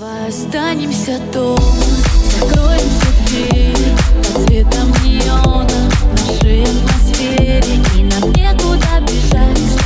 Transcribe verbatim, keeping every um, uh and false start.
Давай останемся дома, закроем все двери под цветом неона в нашей атмосфере, и нам некуда бежать.